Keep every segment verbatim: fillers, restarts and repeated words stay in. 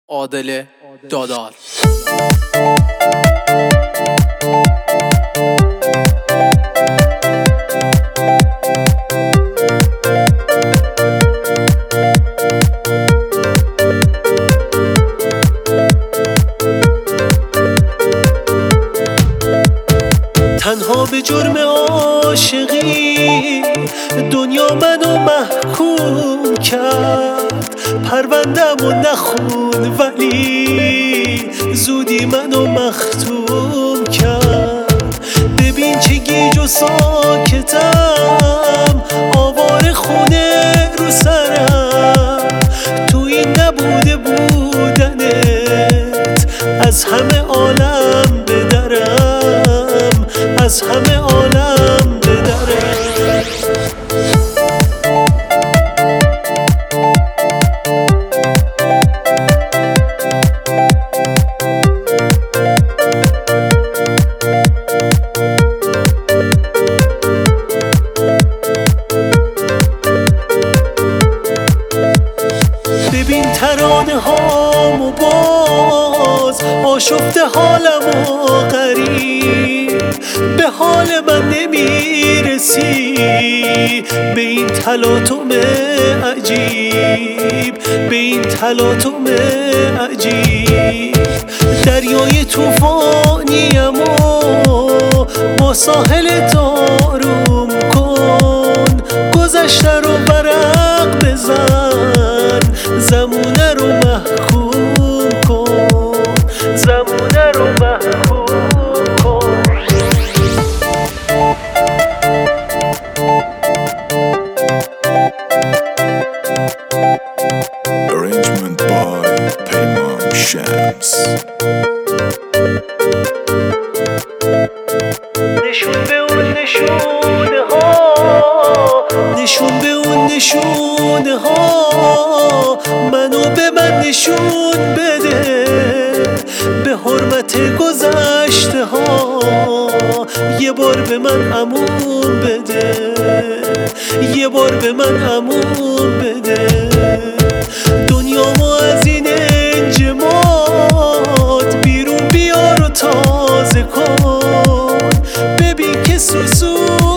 عادل دادال. تنها به جرم عاشقی دنیا منو محکوم کرد، پروندم و نخون ولی زودی منو مختوم کرد. ببین چه گیج و ساکتم، آواره خونه رو سرم، تو این نبوده بودنت از همه عالم بدرم، از همه عالم بدرم. ببین ترانه هامو باز آشفته حالم و غریب، به حال من نمیرسی به این تلاطم عجیب، به این تلاطم عجیب. دریای توفانیم و با ساحل آروم کن، گذشته رو ورق بزن، زمونه رو محکوم کن، زمونه رو محکوم کن. Arrangement by Payman Shams. نشون به اون نشونه ها، نشون به اون نشونه ها، منو به من نشون بده، به حرمت گذشته ها یه بار به من امون بده، یه بار به من امون بده. دنیامو از این انجماد بیرون بیار و تازه کن، ببین که سوسو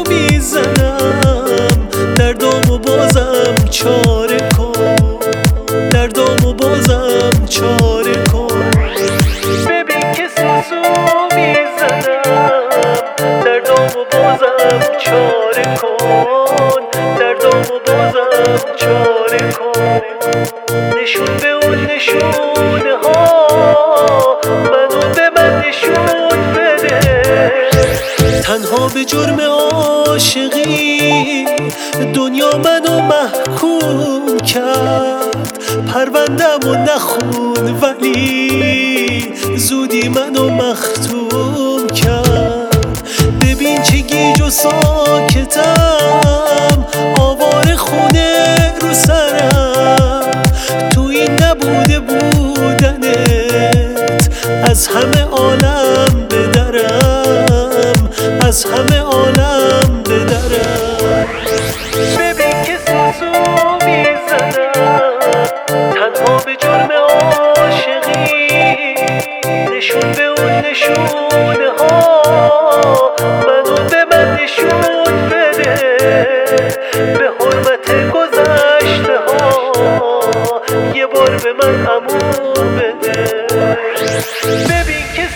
میزنم، دردامو بازم چاره کن، دردامو بازم چاره کن. ببین که سوسو میزنم، دردامو بازم چاره کن، دردامو بازم چاره کن. نشون به اون نشونه ها، منو به من نشون بده. تنها به جرم عاشقی دنیا منو محکوم کرد، پروندم و نخون ولی زودی منو مختوم کرد. ببین چه گیج و ساکتم، آواره خونه رو سرم، تو این نبوده بودنت از همه عالم بدرم، از همه عالم بدرم. ببین که سوسو میزنم، تنها به جرم عاشقی نشون به اون نشونه ها، منو به من نشون بده، به حرمت گذشته ها یه بار به من امون بده. ببین که